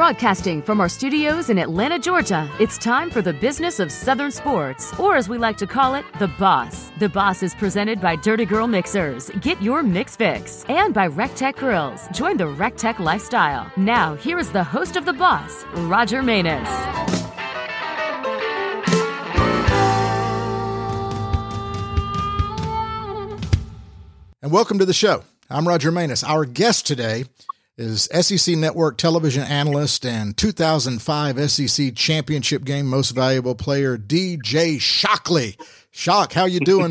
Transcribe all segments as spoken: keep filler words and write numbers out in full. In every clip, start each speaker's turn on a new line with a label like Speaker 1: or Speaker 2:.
Speaker 1: Broadcasting from our studios in Atlanta, Georgia, it's time for the Business of Southern Sports, or as we like to call it, The Boss. The Boss is presented by Dirty Girl Mixers. Get your mix fix. And by RecTech Grills. Join the RecTech lifestyle. Now, here is the host of The Boss, Roger Manus.
Speaker 2: And welcome to the show. I'm Roger Manus. Our guest today is S E C Network television analyst and two thousand five S E C championship game most valuable player, D J Shockley. Shock, how you doing?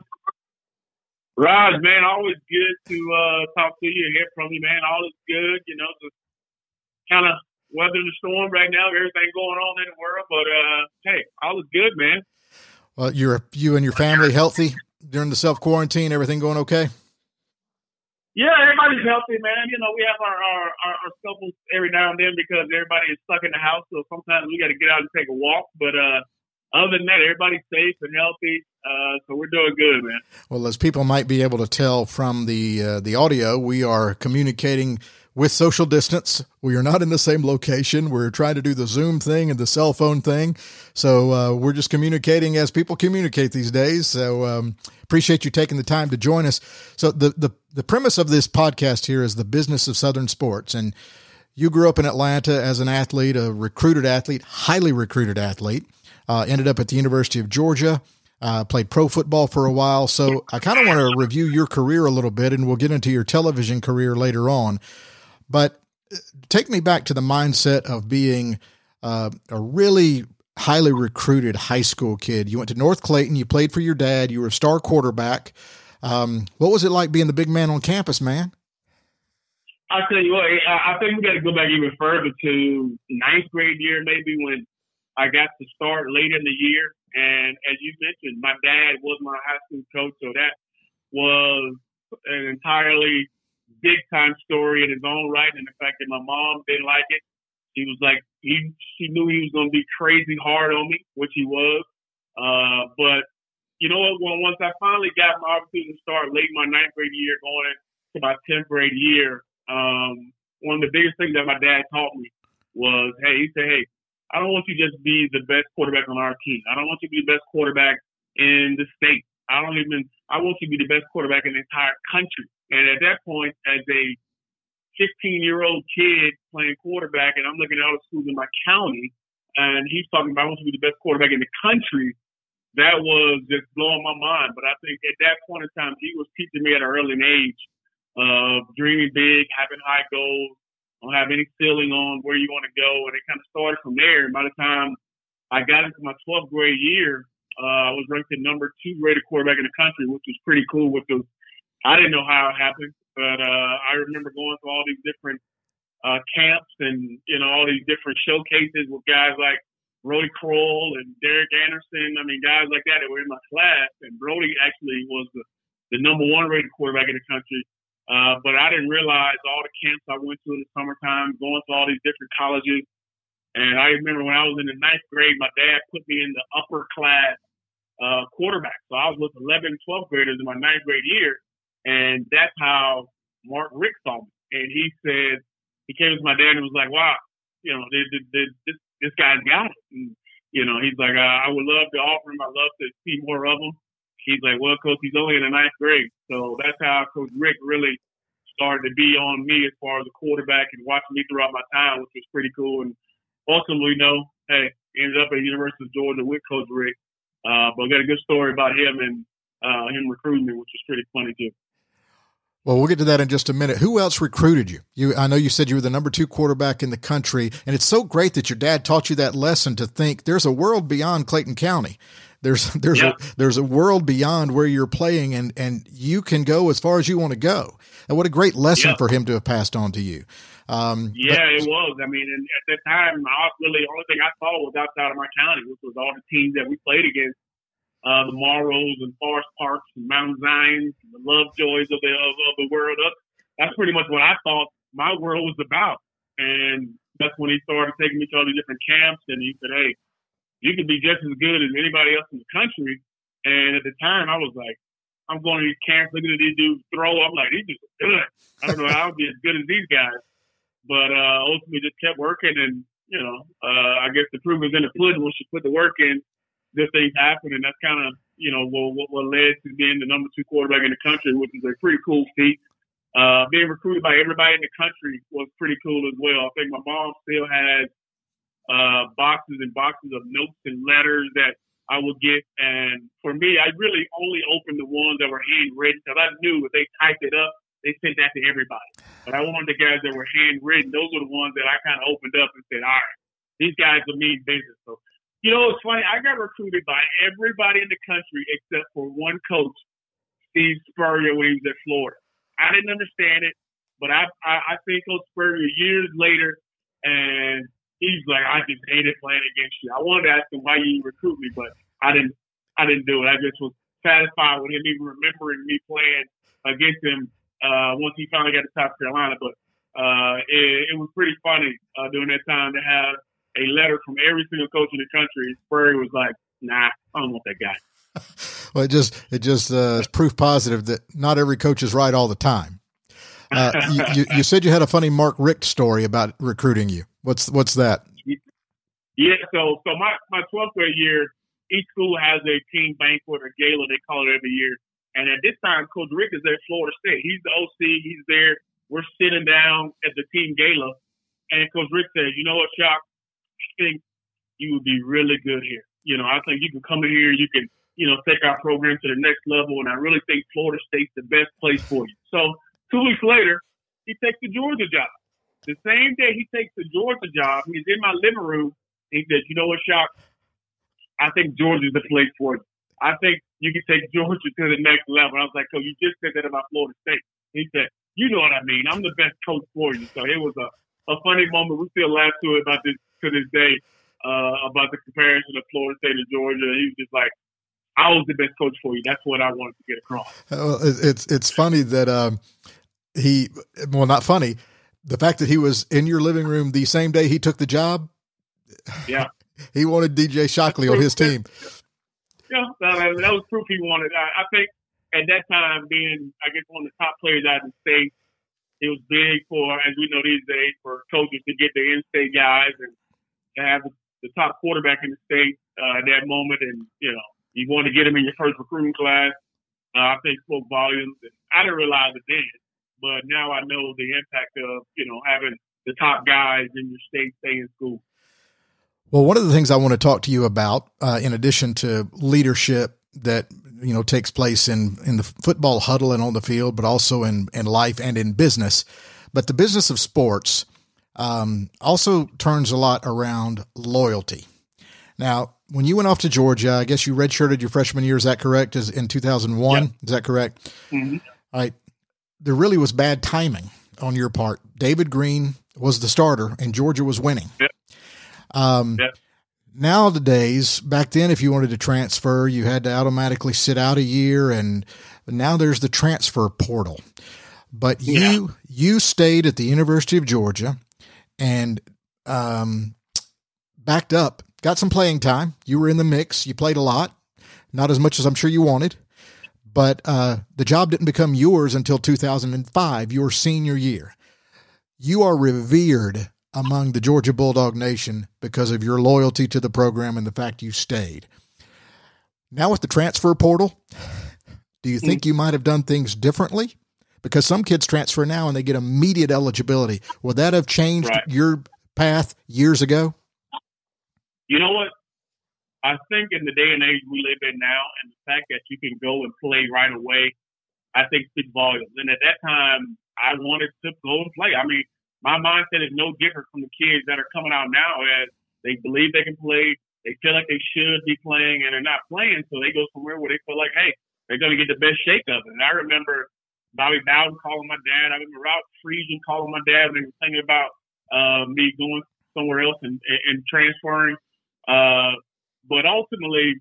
Speaker 3: Raj, man, always good to uh, talk to you and hear from you, man. All is good, you know, just kind of weathering the storm right now, everything going on in the world. But, uh, hey, all is good, man.
Speaker 2: Well, you're, you and your family healthy during the self-quarantine? Everything going okay?
Speaker 3: Yeah, everybody's healthy, man. You know, we have our, our, our, our scuffles every now and then because everybody is stuck in the house. So sometimes we got to get out and take a walk. But uh, other than that, everybody's safe and healthy. Uh, so we're doing good, man. Well,
Speaker 2: as people might be able to tell from the uh, the audio, we are communicating with social distance. We are not in the same location. We're trying to do the Zoom thing and the cell phone thing. So uh, we're just communicating as people communicate these days. So um, appreciate you taking the time to join us. So the, the, the premise of this podcast here is the business of Southern sports. And you grew up in Atlanta as an athlete, a recruited athlete, highly recruited athlete, uh, ended up at the University of Georgia, uh, played pro football for a while. So I kind of want to review your career a little bit, and we'll get into your television career later on. But take me back to the mindset of being uh, a really highly recruited high school kid. You went to North Clayton. You played for your dad. You were a star quarterback. Um, what was it like being the big man on campus, man?
Speaker 3: I'll tell you what, I think we got to go back even further to ninth grade year, maybe, when I got to start late in the year. And as you mentioned, my dad was my high school coach, so that was an entirely big time story in his own right, and the fact that my mom didn't like it. She was like, he, she knew he was going to be crazy hard on me, which he was. Uh, but you know what? When, once I finally got my opportunity to start late in my ninth grade year, going into my tenth grade year, um, one of the biggest things that my dad taught me was, hey, he said, hey, I don't want you to just be the best quarterback on our team. I don't want you to be the best quarterback in the state. I don't even, I want you to be the best quarterback in the entire country. And at that point, as a fifteen-year-old kid playing quarterback, and I'm looking at all the schools in my county, and he's talking about I want to be the best quarterback in the country, that was just blowing my mind. But I think at that point in time, he was teaching me at an early age of dreaming big, having high goals, don't have any ceiling on where you want to go. And it kind of started from there. And by the time I got into my twelfth grade year, uh, I was ranked the number two rated quarterback in the country, which was pretty cool, which was I didn't know how it happened, but uh, I remember going to all these different uh, camps and, you know, all these different showcases with guys like Brody Kroll and Derek Anderson. I mean, guys like that that were in my class. And Brody actually was the, the number one rated quarterback in the country. Uh, but I didn't realize all the camps I went to in the summertime, going to all these different colleges. And I remember when I was in the ninth grade, my dad put me in the upper class uh, quarterback. So I was with eleven, twelfth graders in my ninth grade year. And that's how Mark Richt saw me. And he said, he came to my dad and was like, wow, you know, this, this, this, this guy's got it. And, you know, he's like, uh, I would love to offer him. I'd love to see more of him. He's like, well, Coach, he's only in the ninth grade. So that's how Coach Richt really started to be on me as far as a quarterback and watching me throughout my time, which was pretty cool. And ultimately, you know, hey, ended up at the University of Georgia with Coach Richt. Uh, but we got a good story about him and uh, him recruiting me, which was pretty funny, too.
Speaker 2: Well, we'll get to that in just a minute. Who else recruited you? You, I know you said you were the number two quarterback in the country, and it's so great that your dad taught you that lesson to think there's a world beyond Clayton County. There's there's
Speaker 3: yep.
Speaker 2: a there's a world beyond where you're playing, and and you can go as far as you want to go. And what a great lesson
Speaker 3: yep.
Speaker 2: for him to have passed on to you. Um,
Speaker 3: yeah,
Speaker 2: but,
Speaker 3: it was. I mean, and at that time, I really the only thing I saw was outside of my county, which was all the teams that we played against. Uh, the Morrows and Forest Parks and Mount Zions, and the Lovejoys of the of, of the world. That's pretty much what I thought my world was about. And that's when he started taking me to all these different camps. And he said, hey, you can be just as good as anybody else in the country. And at the time, I was like, I'm going to these camps, looking at these dudes throw. I'm like, these dudes are good. I don't know how I'll be as good as these guys. but uh, ultimately just kept working. And, you know, uh, I guess the proof is in the pudding. Once you put the work in, this thing's happened. And that's kind of, you know, what, what, what led to being the number two quarterback in the country, which is a pretty cool feat. Uh, being recruited by everybody in the country was pretty cool as well. I think my mom still has uh, boxes and boxes of notes and letters that I would get. And for me, I really only opened the ones that were handwritten because I knew if they typed it up, they sent that to everybody. But I wanted the guys that were handwritten. Those were the ones that I kind of opened up and said, all right, these guys will mean business. So, you know, it's funny. I got recruited by everybody in the country except for one coach, Steve Spurrier, when he was at Florida. I didn't understand it, but I I, I think Coach Spurrier years later, and he's like, I just hated playing against you. I wanted to ask him why you recruit me, but I didn't. I didn't do it. I just was satisfied with him even remembering me playing against him uh, once he finally got to South Carolina. But uh, it, it was pretty funny uh, during that time to have a letter from every single coach in the country. Spurrier was like, "Nah, I don't want that guy."
Speaker 2: Well, it just it just uh, is proof positive that not every coach is right all the time. Uh, you, you, you said you had a funny Mark Richt story about recruiting you. What's what's that?
Speaker 3: Yeah, so so my, my twelfth grade year, each school has a team banquet or gala, they call it every year. And at this time, Coach Richt is at Florida State. He's the O C. He's there. We're sitting down at the team gala. And Coach Richt says, you know what, Shock? I think you would be really good here. You know, I think you can come in here. You can, you know, take our program to the next level. And I really think Florida State's the best place for you. So two weeks later, he takes the Georgia job. The same day he takes the Georgia job, he's in my living room. He said, you know what, Shock? I think Georgia's the place for you. I think you can take Georgia to the next level. I was like, so you just said that about Florida State. He said, you know what I mean. I'm the best coach for you. So it was a, a funny moment. We still laugh to it about this to this day, uh, about the comparison of Florida State and Georgia. He was just like, I was the best coach for you. That's what I wanted to get across.
Speaker 2: Well, it's, it's funny that um, he, well, not funny, the fact that he was in your living room the same day he took the job.
Speaker 3: Yeah.
Speaker 2: He wanted D J Shockley on his team.
Speaker 3: Yeah, that, that was proof he wanted. I, I think at that time, being, I guess, one of the top players out of the state, it was big for, as we know these days, for coaches to get the in-state guys and to have the, the top quarterback in the state uh, at that moment. And, you know, you want to get him in your first recruiting class. Uh, I think spoke volumes. And I didn't realize it then, but now I know the impact of, you know, having the top guys in your state stay in school.
Speaker 2: Well, one of the things I want to talk to you about, uh, in addition to leadership that, you know, takes place in, in the football huddle and on the field, but also in, in life and in business, but the business of sports, um, also turns a lot around loyalty. Now, when you went off to Georgia, I guess you redshirted your freshman year. Is that correct? Is in two thousand one? Yep. Is that correct?
Speaker 3: Mm-hmm.
Speaker 2: All right. There really was bad timing on your part. David Green was the starter and Georgia was winning.
Speaker 3: Yep.
Speaker 2: Um,
Speaker 3: yep.
Speaker 2: Nowadays, back then, if you wanted to transfer, you had to automatically sit out a year, and now there's the transfer portal. But you yeah. you stayed at the University of Georgia and um, backed up, got some playing time. You were in the mix. You played a lot, not as much as I'm sure you wanted. But uh, the job didn't become yours until two thousand five, your senior year. You are revered among the Georgia Bulldog Nation because of your loyalty to the program and the fact you stayed. Now with the transfer portal, do you think you might have done things differently? Because some kids transfer now and they get immediate eligibility. Would that have changed right. your path years ago?
Speaker 3: You know what? I think in the day and age we live in now, and the fact that you can go and play right away, I think speaks volumes. And at that time, I wanted to go and play. I mean, my mindset is no different from the kids that are coming out now, as they believe they can play. They feel like they should be playing, and they're not playing, so they go somewhere where they feel like, hey, they're going to get the best shake of it. And I remember Bobby Bowden calling my dad. I remember Ralph Friesen calling my dad when they were thinking about uh, me going somewhere else and, and transferring. Uh, but ultimately,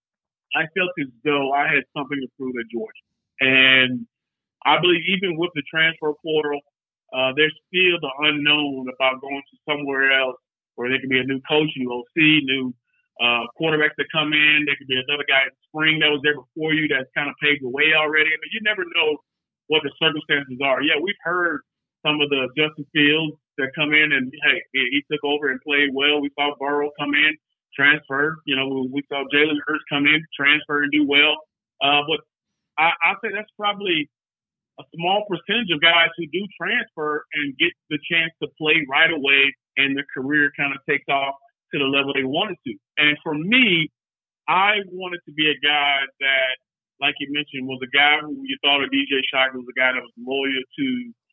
Speaker 3: I felt as though I had something to prove at Georgia. And I believe even with the transfer portal, Uh, there's still the unknown about going to somewhere else where there could be a new coach, new O C, new uh, quarterbacks that come in. There could be another guy in the spring that was there before you that's kind of paved the way already. I mean, you never know what the circumstances are. Yeah, we've heard some of the Justin Fields that come in and, hey, he took over and played well. We saw Burrow come in, transfer. You know, we saw Jalen Hurts come in, transfer and do well. Uh, but I, I think that's probably a small percentage of guys who do transfer and get the chance to play right away and their career kind of takes off to the level they wanted to. And for me, I wanted to be a guy that, like you mentioned, was a guy who you thought of D J Shocker was a guy that was loyal to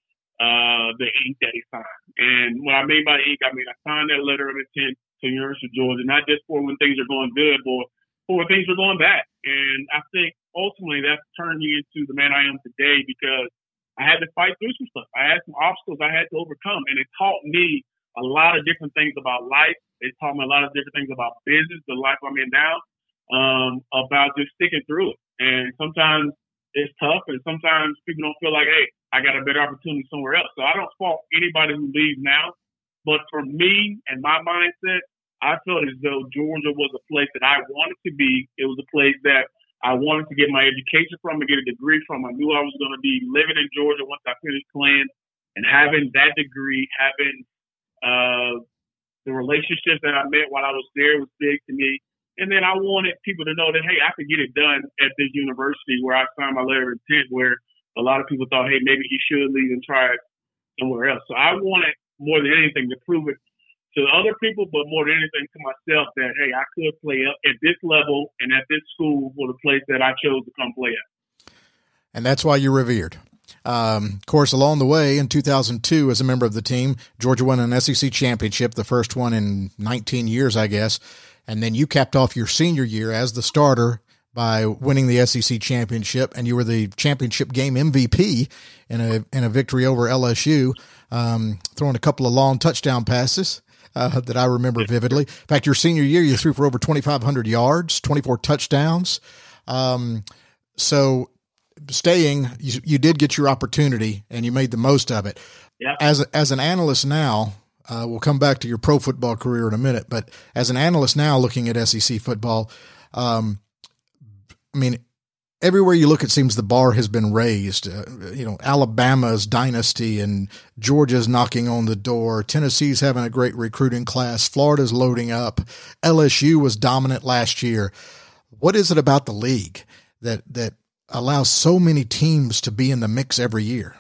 Speaker 3: uh, the ink that he signed. And what I mean by ink, I mean I signed that letter of intent to University of Georgia, not just for when things are going good, but for when things are going bad. And I think ultimately that's turned me into the man I am today because I had to fight through some stuff. I had some obstacles I had to overcome, and it taught me a lot of different things about life. It taught me a lot of different things about business, the life I'm in now, um, about just sticking through it. And sometimes it's tough, and sometimes people don't feel like, hey, I got a better opportunity somewhere else. So I don't fault anybody who leaves now. But for me and my mindset, I felt as though Georgia was a place that I wanted to be. It was a place that I wanted to get my education from and get a degree from. I knew I was going to be living in Georgia once I finished playing, and having that degree, having uh, the relationships that I met while I was there was big to me. And then I wanted people to know that, hey, I could get it done at this university where I signed my letter of intent, where a lot of people thought, hey, maybe he should leave and try it somewhere else. So I wanted more than anything to prove it to other people, but more than anything to myself that, hey, I could play up at this level and at this school for the place that I chose to come play at.
Speaker 2: And that's why you're revered. Um, of course, along the way, in two thousand two, as a member of the team, Georgia won an S E C championship, the first one in nineteen years, I guess. And then you capped off your senior year as the starter by winning the S E C championship, and you were the championship game M V P in a in a victory over L S U, um, throwing a couple of long touchdown passes uh, that I remember vividly. In fact, your senior year, you threw for over twenty-five hundred yards, twenty-four touchdowns. Um, so staying, you, you did get your opportunity, and you made the most of it.
Speaker 3: Yeah.
Speaker 2: As as an analyst now, Uh, we'll come back to your pro football career in a minute, but as an analyst now looking at S E C football, um, I mean, everywhere you look, it seems the bar has been raised. Uh, you know, Alabama's dynasty and Georgia's knocking on the door. Tennessee's having a great recruiting class. Florida's loading up. L S U was dominant last year. What is it about the league that, that allows so many teams to be in the mix every year?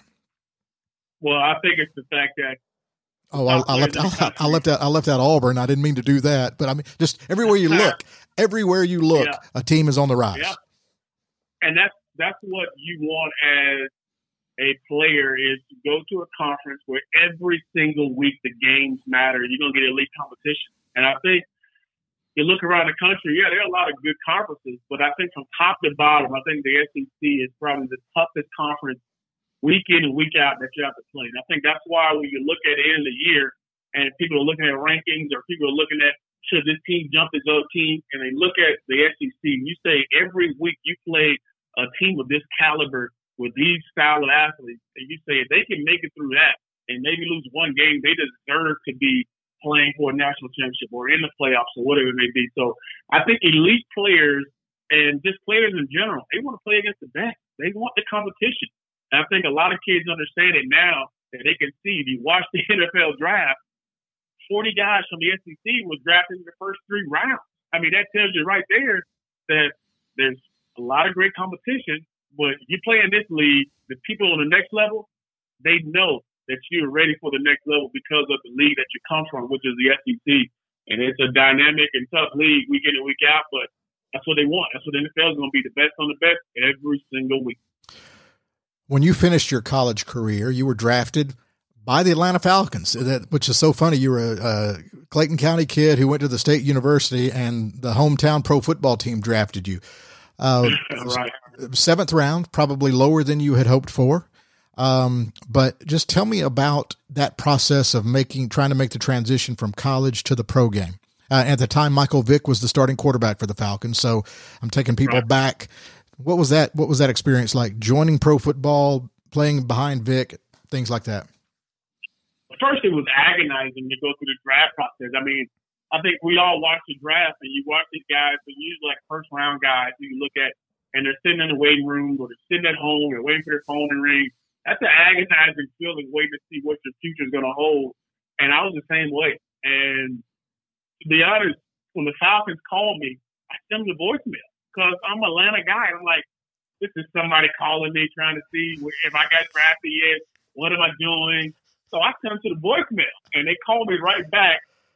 Speaker 3: Well, I think it's the fact that
Speaker 2: Oh, I, I left. I, I left out. I left out Auburn. I didn't mean to do that, but I mean, just everywhere you look, everywhere you look, yeah. a team is on the rise.
Speaker 3: Yeah. And that's that's what you want as a player is to go to a conference where every single week the games matter. You're gonna get elite competition. And I think you look around the country. Yeah, there are a lot of good conferences, but I think from top to bottom, I think the S E C is probably the toughest conference week in and week out that you have to play. And I think that's why when you look at the end of the year and people are looking at rankings or people are looking at should this team jump this other team, and they look at the S E C and you say every week you play a team of this caliber with these style of athletes, and you say if they can make it through that and maybe lose one game, they deserve to be playing for a national championship or in the playoffs or whatever it may be. So I think elite players and just players in general, they want to play against the best. They want the competition. And I think a lot of kids understand it now that they can see. If you watch the N F L draft, forty guys from the S E C was drafted in the first three rounds. I mean, that tells you right there that there's a lot of great competition, but you play in this league, the people on the next level, they know that you're ready for the next level because of the league that you come from, which is the S E C. And it's a dynamic and tough league week in and week out, but that's what they want. That's what the N F L is going to be, the best on the best every single week.
Speaker 2: When you finished your college career, you were drafted by the Atlanta Falcons, which is so funny. You were a, a Clayton County kid who went to the state university, and the hometown pro football team drafted you. Uh,
Speaker 3: right.
Speaker 2: Seventh round, probably lower than you had hoped for. Um, but just tell me about that process of making, trying to make the transition from college to the pro game. Uh, at the time, Michael Vick was the starting quarterback for the Falcons. So I'm taking people right. back. What was that? What was that experience like? Joining pro football, playing behind Vic, things like that.
Speaker 3: First, it was agonizing to go through the draft process. I mean, I think we all watch the draft, and you watch these guys, they're usually like first round guys who you look at, and they're sitting in the waiting room or they're sitting at home and waiting for their phone to ring. That's an agonizing feeling, waiting to see what your future is going to hold. And I was the same way. And to be honest, when the Falcons called me, I sent them the voicemail because I'm an Atlanta guy. I'm like, this is somebody calling me trying to see if I got drafted yet. What am I doing? So I sent them to the voicemail, and they called me right back.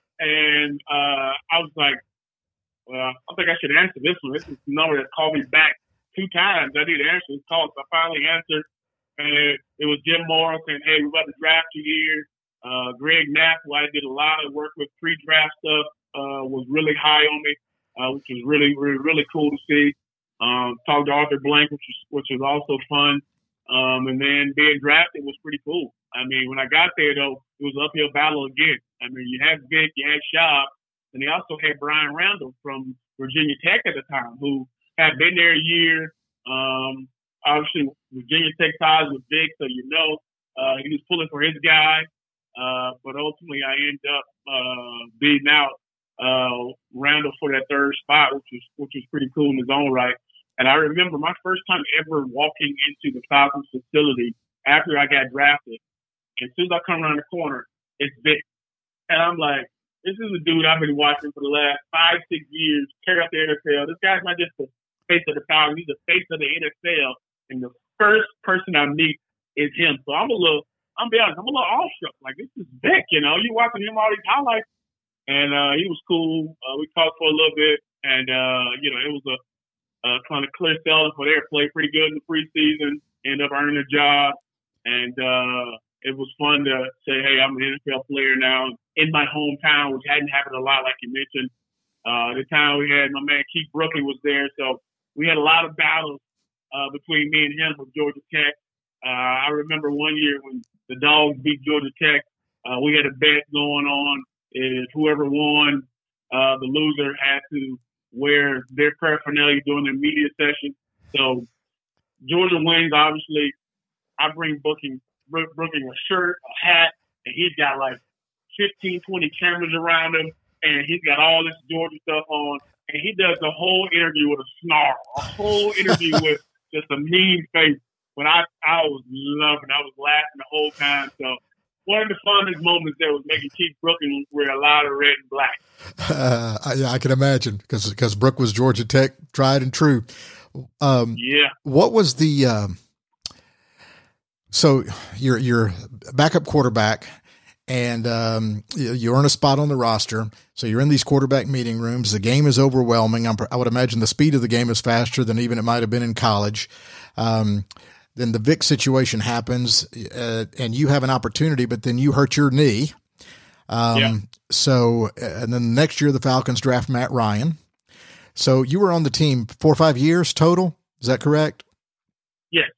Speaker 3: And uh, I was like, well, I think I should answer this one. This is the number that called me back two times. I didn't answer this call, so I finally answered. And it was Jim Morris saying, hey, we're about to draft you here. Uh, Greg Knapp, who I did a lot of work with pre-draft stuff, uh, was really high on me, uh, which was really, really, really cool to see. Um, talked to Arthur Blank, which was, which was also fun. Um, and then being drafted was pretty cool. I mean, when I got there, though, it was an uphill battle again. I mean, you had Vic, you had Schaub, and they also had Brian Randall from Virginia Tech at the time, who had been there a year. Um, obviously, Virginia Tech ties with Vic, so you know uh, he was pulling for his guy. Uh, but ultimately, I ended up uh, beating out uh, Randall for that third spot, which was which was pretty cool in his own right. And I remember my first time ever walking into the Falcons facility after I got drafted. As soon as I come around the corner, it's Vic. And I'm like, this is a dude I've been watching for the last five, six years, carry up the N F L. This guy's not just the face of the Falcons, he's the face of the N F L. And the first person I meet is him. So I'm a little, I'm be honest, I'm a little awestruck. Like, this is Vic, you know, you watching him all these highlights. And uh, he was cool. Uh, we talked for a little bit. And, uh, you know, it was a, Uh, kind of clear selling for their play pretty good in the preseason, end up earning a job. And uh, it was fun to say, hey, I'm an N F L player now in my hometown, which hadn't happened a lot, like you mentioned. Uh, the time we had my man Keith Brooklyn was there. So we had a lot of battles uh, between me and him with Georgia Tech. Uh, I remember one year when the Dogs beat Georgia Tech, uh, we had a bet going on. If whoever won, uh, the loser had to wear their paraphernalia during their media session. So Georgia wins, obviously. I bring Booking, Brooking a shirt, a hat, and he's got like fifteen, twenty cameras around him, and he's got all this Georgia stuff on. And he does the whole interview with a snarl, a whole interview with just a mean face. But I, I was loving it. I was laughing the whole time. So one of the funnest moments there was making Keith Brooking wear a lot of red and black.
Speaker 2: Uh, I, I can imagine because because Brooke was Georgia Tech, tried and true. Um,
Speaker 3: yeah.
Speaker 2: What was the um, so you're you're backup quarterback, and um, you, you earn a spot on the roster. So you're in these quarterback meeting rooms. The game is overwhelming. I'm, I would imagine the speed of the game is faster than even it might have been in college. Um, Then the Vic situation happens, uh, and you have an opportunity, but then you hurt your knee. Um, yeah. So, and then next year the Falcons draft Matt Ryan. So you were on the team four or five years total. Is that correct?
Speaker 3: Yes.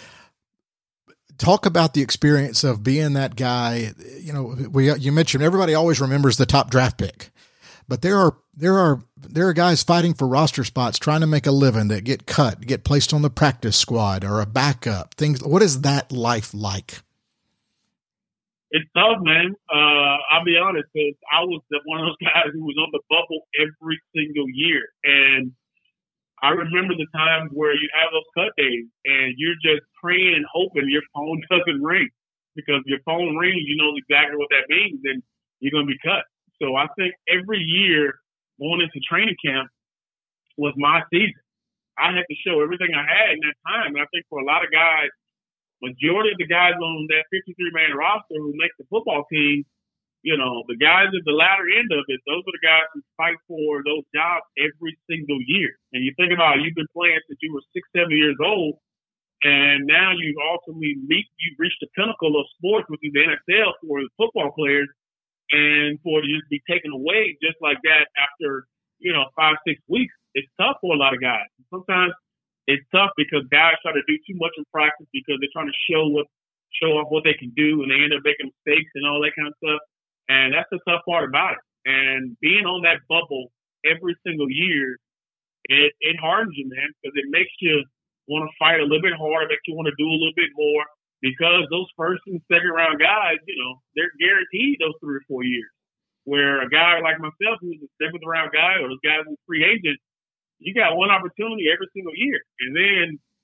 Speaker 2: Talk about the experience of being that guy. You know, we you mentioned everybody always remembers the top draft pick, but there are there are there are guys fighting for roster spots, trying to make a living that get cut, get placed on the practice squad or a backup. Things. What is that life like?
Speaker 3: It's tough, man. Uh, I'll be honest, because I was the, one of those guys who was on the bubble every single year, and I remember the times where you have those cut days, and you're just praying and hoping your phone doesn't ring, because if your phone rings, you know exactly what that means, and you're going to be cut. So I think every year going into training camp was my season. I had to show everything I had in that time, and I think for a lot of guys, majority of the guys on that fifty-three man roster who make the football team, you know, the guys at the latter end of it, those are the guys who fight for those jobs every single year. And you think about it, you've been playing since you were six, seven years old, and now you've ultimately meet, you've reached the pinnacle of sports, which is the N F L for the football players, and for it to just be taken away just like that after, you know, five, six weeks, it's tough for a lot of guys. Sometimes it's tough because guys try to do too much in practice because they're trying to show what, show off what they can do, and they end up making mistakes and all that kind of stuff. And that's the tough part about it. And being on that bubble every single year, it, it hardens you, man, because it makes you want to fight a little bit harder, makes you want to do a little bit more, because those first and second round guys, you know, they're guaranteed those three or four years. Where a guy like myself, who's a seventh round guy, or those guys who's free agent, you got one opportunity every single year. And then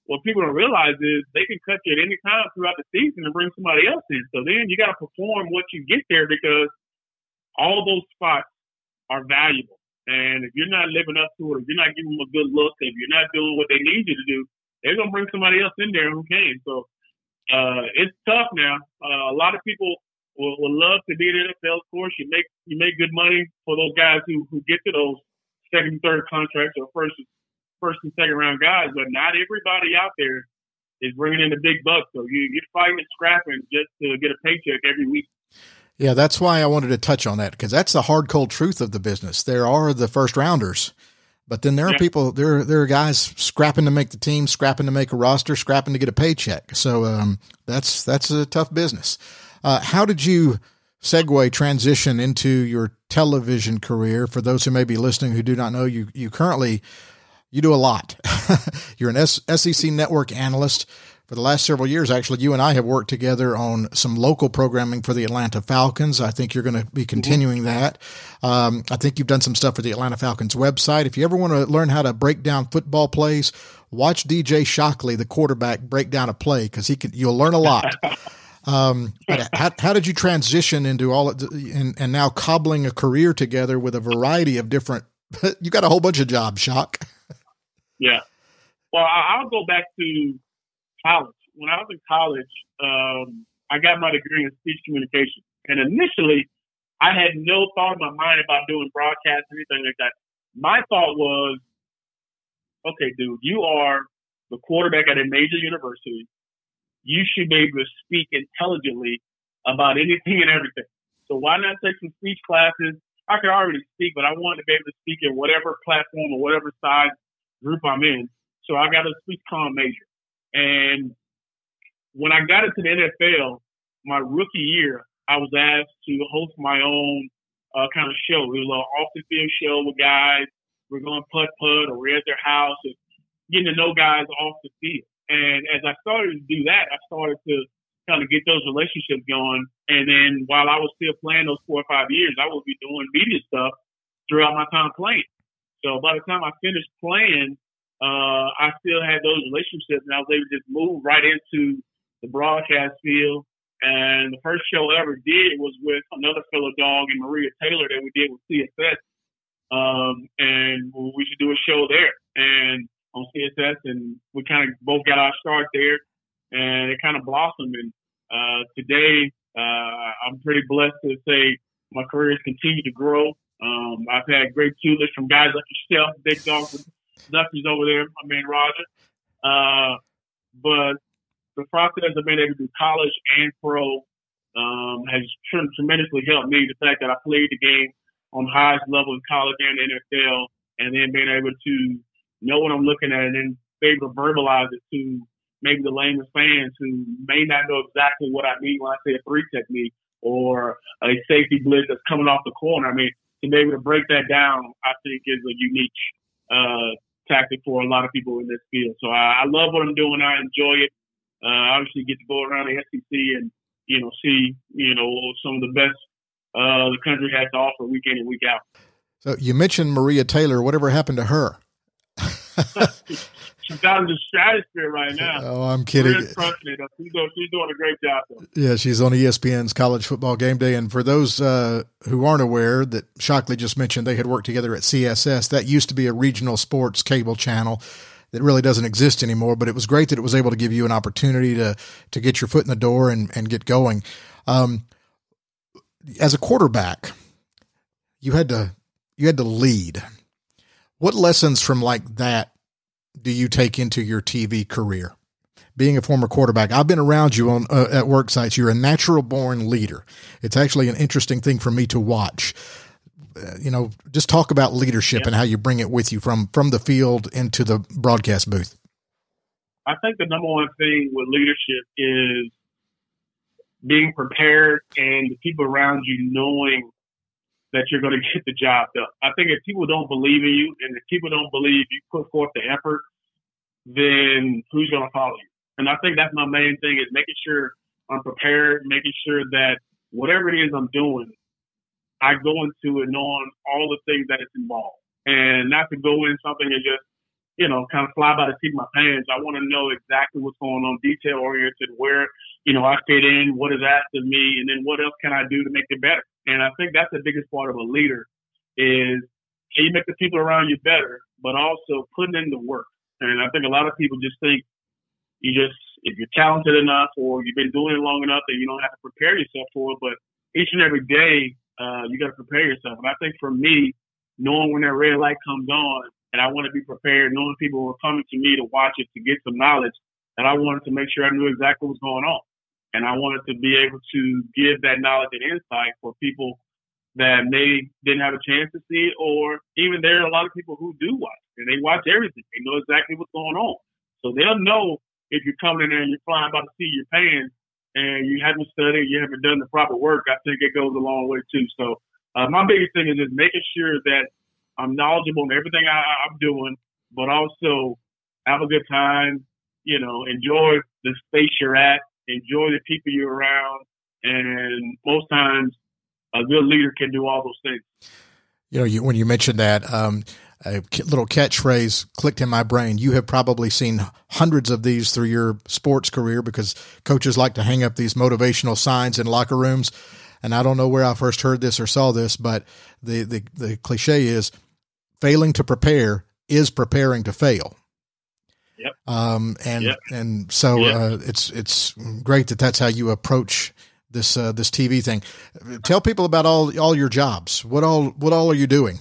Speaker 3: what people don't realize is they can cut you at any time throughout the season and bring somebody else in. So then you got to perform once you get there, because all those spots are valuable. And if you're not living up to it, if you're not giving them a good look, if you're not doing what they need you to do, they're going to bring somebody else in there who can. So uh, it's tough now. Uh, a lot of people will, will love to be in the N F L. Of course, you make you make good money for those guys who, who get to those second and third contracts or first first and second round guys. But not everybody out there is bringing in the big bucks. So you, you're fighting and scrapping just to get a paycheck every week.
Speaker 2: Yeah, that's why I wanted to touch on that, because that's the hard, cold truth of the business. There are the first rounders, but then there are yeah. people, there, there are guys scrapping to make the team, scrapping to make a roster, scrapping to get a paycheck. So um, that's that's a tough business. Uh, how did you segue, transition into your television career? For those who may be listening who do not know, you you currently, you do a lot. You're an S- SEC network analyst. For the last several years, actually, you and I have worked together on some local programming for the Atlanta Falcons. I think you're going to be continuing that. Um, I think you've done some stuff for the Atlanta Falcons website. If you ever want to learn how to break down football plays, watch D J Shockley, the quarterback, break down a play, because he could. You'll learn a lot. Um, but how, how did you transition into all of the, and, and now cobbling a career together with a variety of different? You got a whole bunch of jobs, Shock.
Speaker 3: Yeah. Well, I'll go back to college. When I was in college, um, I got my degree in speech communication. And initially, I had no thought in my mind about doing broadcast or anything like that. My thought was, okay, dude, you are the quarterback at a major university. You should be able to speak intelligently about anything and everything. So why not take some speech classes? I could already speak, but I wanted to be able to speak in whatever platform or whatever size group I'm in. So I got a speech comm major. And when I got into the N F L, my rookie year, I was asked to host my own uh, kind of show. It was an off-the-field show with guys. We're going putt-putt, or we're at their house, and getting to know guys off the field. And as I started to do that, I started to kind of get those relationships going. And then while I was still playing those four or five years, I would be doing media stuff throughout my time playing. So by the time I finished playing, Uh, I still had those relationships, and I was able to just move right into the broadcast field. And the first show I ever did was with another fellow dog and Maria Taylor that we did with C S S. Um, and we should do a show there and on C S S, and we kind of both got our start there, and it kind of blossomed. And uh, today, uh, I'm pretty blessed to say my career has continued to grow. Um, I've had great tutors from guys like yourself, big dogs. Dusty's over there, my man Roger. Uh, but the process of being able to do college and pro um, has tr- tremendously helped me. The fact that I played the game on the highest level in college and the N F L, and then being able to know what I'm looking at and then be able to verbalize it to maybe the lamest fans who may not know exactly what I mean when I say a three technique or a safety blitz that's coming off the corner. I mean, to be able to break that down, I think is a unique uh, tactic for a lot of people in this field. So I, I love what I'm doing. I enjoy it. Uh, obviously get to go around the S E C and, you know, see, you know, some of the best uh, the country has to offer week in and week out.
Speaker 2: So you mentioned Maria Taylor. Whatever happened to her?
Speaker 3: She's out in the stratosphere right now.
Speaker 2: Oh, I'm kidding.
Speaker 3: She's crushing it. She's doing, she's doing a great job, though.
Speaker 2: Yeah, she's on E S P N's College Football Game Day. And for those uh, who aren't aware, that Shockley just mentioned they had worked together at C S S. That used to be a regional sports cable channel that really doesn't exist anymore. But it was great that it was able to give you an opportunity to to get your foot in the door and, and get going. Um, as a quarterback, you had to you had to lead. What lessons from like that do you take into your T V career? Being a former quarterback, I've been around you on uh, at work sites. You're a natural born leader. It's actually an interesting thing for me to watch. Uh, you know, just talk about leadership yeah. and how you bring it with you from, from the field into the broadcast booth.
Speaker 3: I think the number one thing with leadership is being prepared and the people around you knowing that you're going to get the job done. I think if people don't believe in you and if people don't believe you put forth the effort, then who's going to follow you? And I think that's my main thing is making sure I'm prepared, making sure that whatever it is I'm doing, I go into it knowing all the things that it's involved. And not to go in something and just you know, kind of fly by the seat of my pants. I want to know exactly what's going on, detail oriented, where, you know, I fit in, what is asked of me, and then what else can I do to make it better? And I think that's the biggest part of a leader is can you make the people around you better, but also putting in the work. And I think a lot of people just think you just, if you're talented enough or you've been doing it long enough that you don't have to prepare yourself for it, but each and every day, uh, you got to prepare yourself. And I think for me, knowing when that red light comes on and I want to be prepared, knowing people were coming to me to watch it, to get some knowledge, and I wanted to make sure I knew exactly what was going on. And I wanted to be able to give that knowledge and insight for people that may didn't have a chance to see it, or even there are a lot of people who do watch, and they watch everything. They know exactly what's going on. So they'll know if you're coming in there and you're flying by the seat of your pants and you haven't studied, you haven't done the proper work. I think it goes a long way too. So uh, my biggest thing is just making sure that I'm knowledgeable in everything I, I'm doing, but also have a good time, you know, enjoy the space you're at, enjoy the people you're around, and most times a good leader can do all those things.
Speaker 2: You know, you, when you mentioned that, um, a little catchphrase clicked in my brain. You have probably seen hundreds of these through your sports career because coaches like to hang up these motivational signs in locker rooms. And I don't know where I first heard this or saw this, but the, the, the cliche is failing to prepare is preparing to fail.
Speaker 3: Yep.
Speaker 2: Um, and,
Speaker 3: yep.
Speaker 2: and so,
Speaker 3: yep.
Speaker 2: uh, it's, it's great that that's how you approach this, uh, this T V thing. Tell people about all, all your jobs. What all, what all are you doing?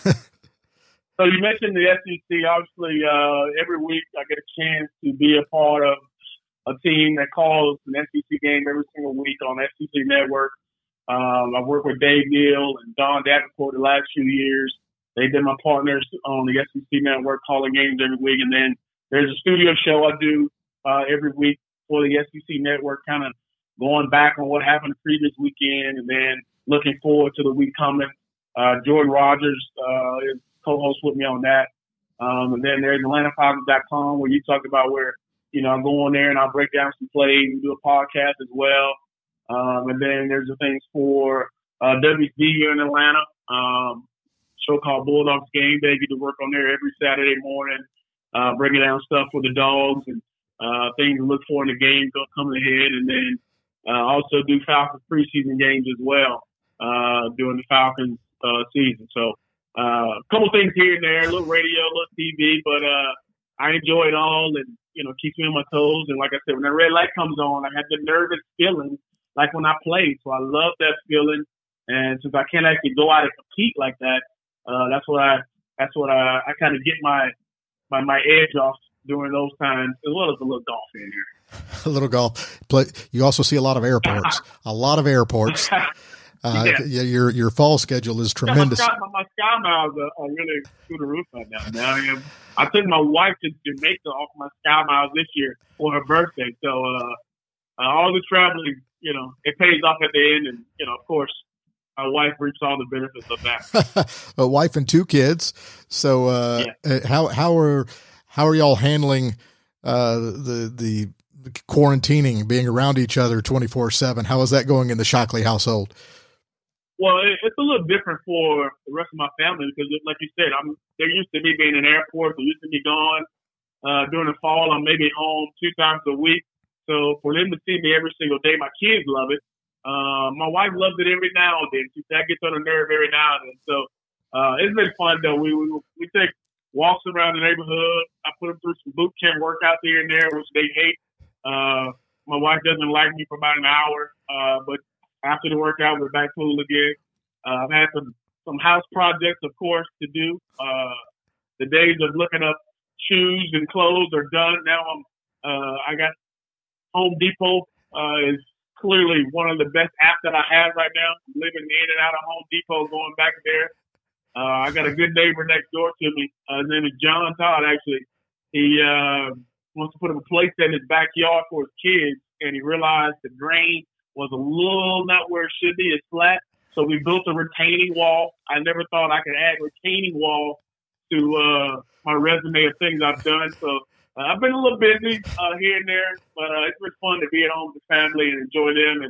Speaker 3: So you mentioned the S E C. Obviously, uh, every week I get a chance to be a part of a team that calls an S E C game every single week on S E C Network. Um, I've worked with Dave Neal and Don Davenport the last few years. They've been my partners on the S E C Network calling games every week. And then there's a studio show I do uh, every week for the S E C Network, kind of going back on what happened the previous weekend and then looking forward to the week coming. Uh, Jordan Rogers uh, is co-host with me on that. Um, and then there's Atlanta Falcons dot com where you talk about where, you know, I go on there and I'll break down some plays and do a podcast as well. Um, and then there's the things for uh, W C here in Atlanta, um, show called Bulldogs Game Day. Get to work on there every Saturday morning, uh, breaking down stuff for the dogs and uh, things to look for in the game coming ahead. And then uh, also do Falcons preseason games as well uh, during the Falcons uh, season. So Uh, a couple things here and there, a little radio, a little T V, but uh, I enjoy it all and, you know, keeps me on my toes. And like I said, when that red light comes on, I have the nervous feeling like when I played. So I love that feeling. And since I can't actually go out and compete like that, uh, that's what I, that's what I, I kind of get my, my, my edge off during those times, as well as a little golf in here.
Speaker 2: A little golf. You also see a lot of airports, a lot of airports. Uh, yeah. Your your fall schedule is tremendous.
Speaker 3: Yeah, my, sky, my sky miles are, are really through the roof right now. Man. I, mean, I took my wife to Jamaica off my sky miles this year for her birthday. So uh, uh, all the traveling, you know, it pays off at the end. And, you know, of course, my wife reaps all the benefits of that.
Speaker 2: A wife and two kids. So uh, yeah. how how are how are y'all handling uh, the the quarantining, being around each other twenty-four seven? How is that going in the Shockley household?
Speaker 3: Well, it's a little different for the rest of my family because, like you said, I'm they're used to me being in airports. They're used to me gone uh, during the fall. I'm maybe home two times a week. So for them to see me every single day, my kids love it. Uh, my wife loves it every now and then. She, that gets on her nerve every now and then. So uh, it's been fun though. We, we we take walks around the neighborhood. I put them through some boot camp workouts here and there, which they hate. Uh, my wife doesn't like me for about an hour, uh, but after the workout, we're back cool again. Uh, I've had some, some house projects, of course, to do. Uh, the days of looking up shoes and clothes are done. Now I'm, uh, I got Home Depot uh, is clearly one of the best apps that I have right now. I'm living in and out of Home Depot, going back there. Uh, I got a good neighbor next door to me. Uh, his name is John Todd, actually. He uh, wants to put a place in his backyard for his kids, and he realized the drain was a little not where it should be. It's flat. So we built a retaining wall. I never thought I could add retaining wall to uh, my resume of things I've done. So uh, I've been a little busy uh, here and there, but uh, it's been fun to be at home with the family and enjoy them. And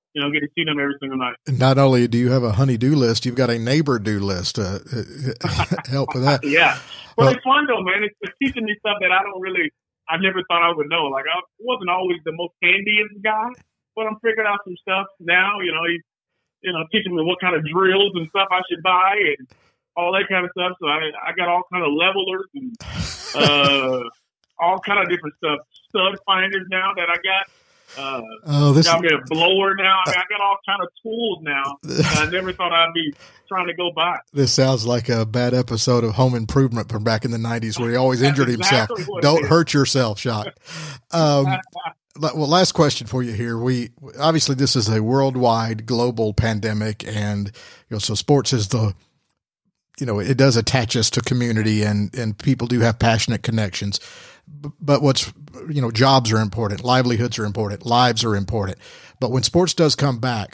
Speaker 3: you know, get to see them every single night.
Speaker 2: Not only do you have a honey-do list, you've got a neighbor-do list to help with that.
Speaker 3: Yeah. Well, well, it's fun, though, man. It's, it's teaching me stuff that I don't really, I never thought I would know. Like, I wasn't always the most handiest guy, but I'm figuring out some stuff now. You know, he's, you know, teaching me what kind of drills and stuff I should buy and all that kind of stuff. So I, I got all kind of levelers and uh, all kind of different stuff. Stud finders now that I got. Uh,
Speaker 2: oh, this
Speaker 3: got me a blower now. I, mean, I got all kind of tools now that I never thought I'd be trying to go buy.
Speaker 2: This sounds like a bad episode of Home Improvement from back in the nineties where he always injured exactly himself. Don't hurt yourself, Shock. Um, well, last question for you here. We obviously this is a worldwide global pandemic, and you know, so sports is the, you know, it does attach us to community, and and people do have passionate connections. But what's, you know, jobs are important, livelihoods are important, lives are important. But when sports does come back,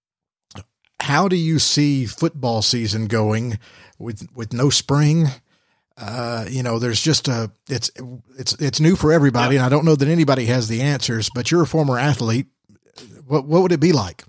Speaker 2: how do you see football season going with with no spring? Uh, you know, there's just a it's it's it's new for everybody, yeah. And I don't know that anybody has the answers. But you're a former athlete. What what would it be like?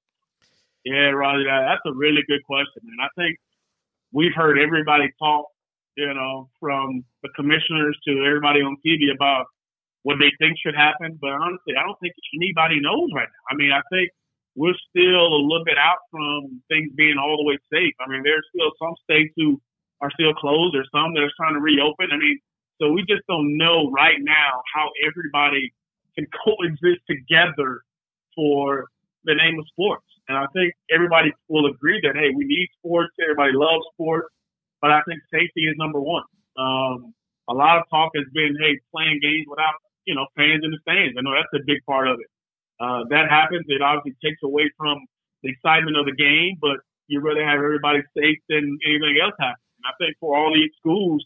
Speaker 3: Yeah, Roddy, that's a really good question, man. I think we've heard everybody talk, you know, from the commissioners to everybody on T V about what they think should happen. But honestly, I don't think anybody knows right now. I mean, I think we're still a little bit out from things being all the way safe. I mean, there's still some states who are still closed. There's some that are trying to reopen. I mean, so we just don't know right now how everybody can coexist together for the name of sports. And I think everybody will agree that, hey, we need sports. Everybody loves sports. But I think safety is number one. Um, a lot of talk has been, hey, playing games without, you know, fans in the stands. I know that's a big part of it. Uh, that happens. It obviously takes away from the excitement of the game, but you'd rather have everybody safe than anything else happen. And I think for all these schools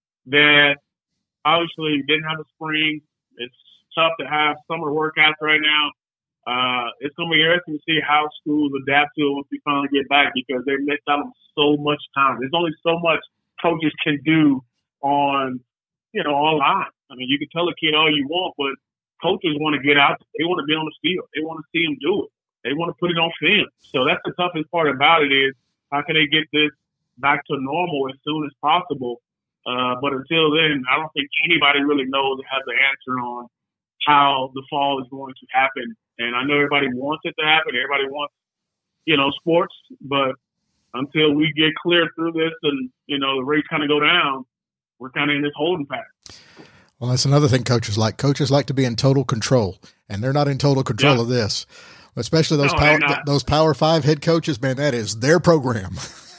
Speaker 3: that obviously didn't have a spring, it's tough to have summer workouts right now. Uh, it's going to be interesting to see how schools adapt to it once we finally get back, because they missed out on so much time. There's only so much coaches can do on, you know, online. I mean, you can tell a kid all you want, but coaches want to get out. They want to be on the field. They want to see them do it. They want to put it on film. So that's the toughest part about it is how can they get this back to normal as soon as possible? Uh, but until then, I don't think anybody really knows or has the answer on how the fall is going to happen. And I know everybody wants it to happen. Everybody wants, you know, sports. But until we get clear through this and, you know, the rates kind of go down, we're kind of in this holding pattern.
Speaker 2: Well, that's another thing coaches like. Coaches like to be in total control, and they're not in total control yeah. of this. Especially those no, power th- those Power Five head coaches, man, that is their program.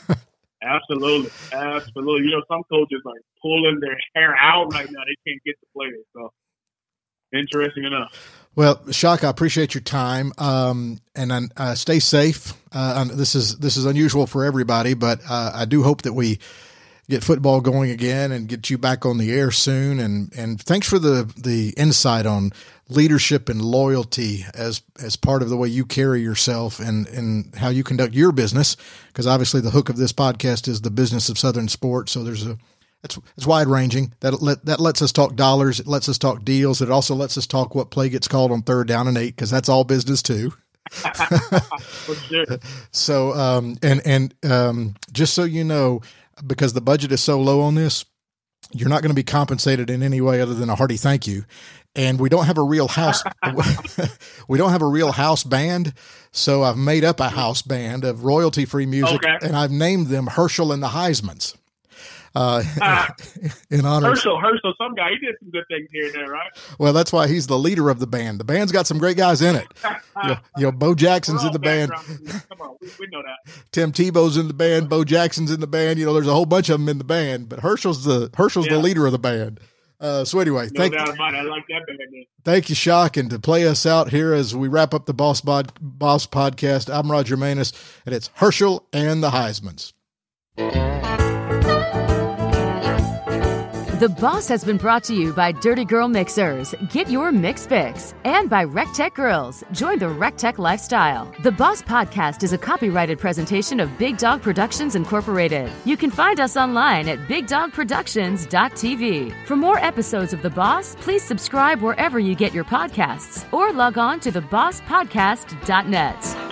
Speaker 3: Absolutely. Absolutely. You know, some coaches are pulling their hair out right now. They can't get the players. So, interesting enough.
Speaker 2: Well, Shock, I appreciate your time, um, and uh, stay safe. Uh, this is this is unusual for everybody, but uh, I do hope that we get football going again and get you back on the air soon. And, and thanks for the, the insight on leadership and loyalty as, as part of the way you carry yourself and, and how you conduct your business. Cause obviously the hook of this podcast is the business of Southern sports. So there's a, it's, it's wide ranging. That let, that lets us talk dollars. It lets us talk deals. It also lets us talk what play gets called on third down and eight, cause that's all business too.
Speaker 3: For sure.
Speaker 2: So, um, and, and, um, just so you know, because the budget is so low on this, you're not going to be compensated in any way other than a hearty thank you. And we don't have a real house. we don't have a real house band. So I've made up a house band of royalty free music, okay. and I've named them Herschel and the Heismans. Uh, uh, in honor
Speaker 3: Herschel, Herschel, some guy, he did some good things here and there, right?
Speaker 2: Well, that's why he's the leader of the band. The band's got some great guys in it. you, know, you know, Bo Jackson's in the band.
Speaker 3: Come on, we, we know that.
Speaker 2: Tim Tebow's in the band. Bo Jackson's in the band. You know, there's a whole bunch of them in the band, but Herschel's the Herschel's yeah. the leader of the band. Uh, so anyway,
Speaker 3: no
Speaker 2: thank
Speaker 3: doubt about it. I like that band. Man.
Speaker 2: Thank you, Shock, and to play us out here as we wrap up the Boss Bod, Boss Podcast. I'm Roger Manus, and it's Herschel and the Heismans.
Speaker 1: The Boss has been brought to you by Dirty Girl Mixers. Get your mix fix. And by RecTech Grills. Join the RecTech lifestyle. The Boss Podcast is a copyrighted presentation of Big Dog Productions Incorporated. You can find us online at big dog productions dot t v. For more episodes of The Boss, please subscribe wherever you get your podcasts or log on to the boss podcast dot net.